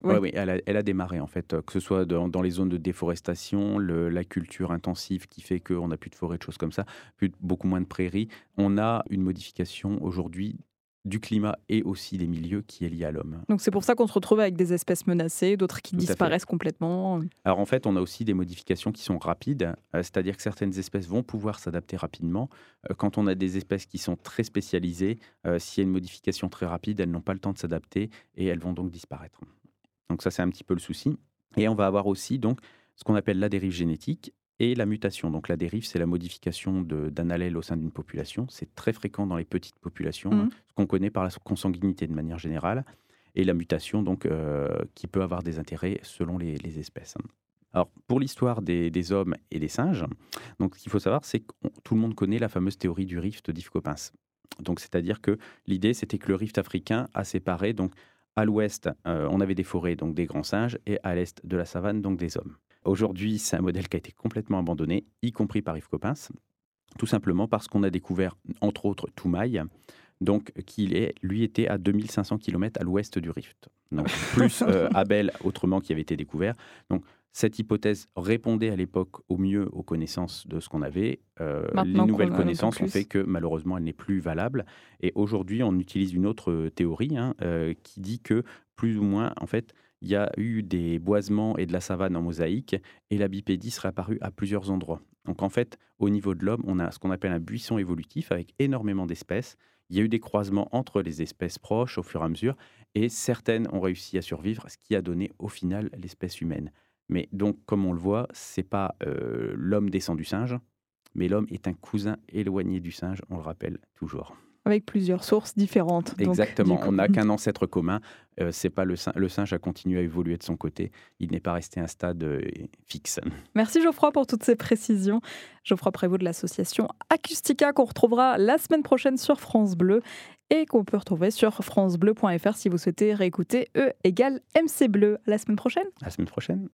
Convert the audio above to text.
Oui. Oui, elle a démarré en fait, que ce soit dans les zones de déforestation, la culture intensive qui fait qu'on n'a plus de forêt, de choses comme ça, beaucoup moins de prairies. On a une modification aujourd'hui du climat et aussi des milieux qui est liée à l'homme. Donc c'est pour ça qu'on se retrouve avec des espèces menacées, d'autres qui Tout à fait. disparaissent complètement. Alors en fait, on a aussi des modifications qui sont rapides, c'est-à-dire que certaines espèces vont pouvoir s'adapter rapidement. Quand on a des espèces qui sont très spécialisées, s'il y a une modification très rapide, elles n'ont pas le temps de s'adapter et elles vont donc disparaître. Donc ça, c'est un petit peu le souci. Et on va avoir aussi donc ce qu'on appelle la dérive génétique et la mutation. Donc la dérive, c'est la modification d'un allèle au sein d'une population. C'est très fréquent dans les petites populations, hein, Mmh. ce qu'on connaît par la consanguinité de manière générale. Et la mutation, donc, qui peut avoir des intérêts selon les espèces. Alors, pour l'histoire des hommes et des singes, donc, ce qu'il faut savoir, c'est que tout le monde connaît la fameuse théorie du rift d'Hippocampus. Donc, c'est-à-dire que l'idée, c'était que le rift africain a séparé, donc, à l'ouest, on avait des forêts, donc des grands singes, et à l'est de la savane, donc des hommes. Aujourd'hui, c'est un modèle qui a été complètement abandonné, y compris par Yves Coppens, tout simplement parce qu'on a découvert, entre autres, Toumaï, donc lui était à 2500 kilomètres à l'ouest du rift. Donc plus Abel autrement qui avait été découvert. Donc cette hypothèse répondait à l'époque au mieux aux connaissances de ce qu'on avait. Les Maintenant qu'on nouvelles en a un peu connaissances ont fait plus. que malheureusement elle n'est plus valable. Et aujourd'hui on utilise une autre théorie, hein, qui dit que plus ou moins en fait il y a eu des boisements et de la savane en mosaïque et la bipédie serait apparue à plusieurs endroits. Donc en fait au niveau de l'homme on a ce qu'on appelle un buisson évolutif avec énormément d'espèces. Il y a eu des croisements entre les espèces proches au fur et à mesure, et certaines ont réussi à survivre, ce qui a donné au final l'espèce humaine. Mais donc, comme on le voit, c'est pas l'homme descend du singe, mais l'homme est un cousin éloigné du singe, on le rappelle toujours. Avec plusieurs sources différentes, donc du Exactement, coup. on n'a qu'un ancêtre commun. C'est pas le singe a continué à évoluer de son côté. Il n'est pas resté à un stade fixe. Merci Geoffroy pour toutes ces précisions. Geoffroy Prévost de l'association Acoustica qu'on retrouvera la semaine prochaine sur France Bleu et qu'on peut retrouver sur francebleu.fr si vous souhaitez réécouter E égale MC Bleu. À la semaine prochaine. À la semaine prochaine.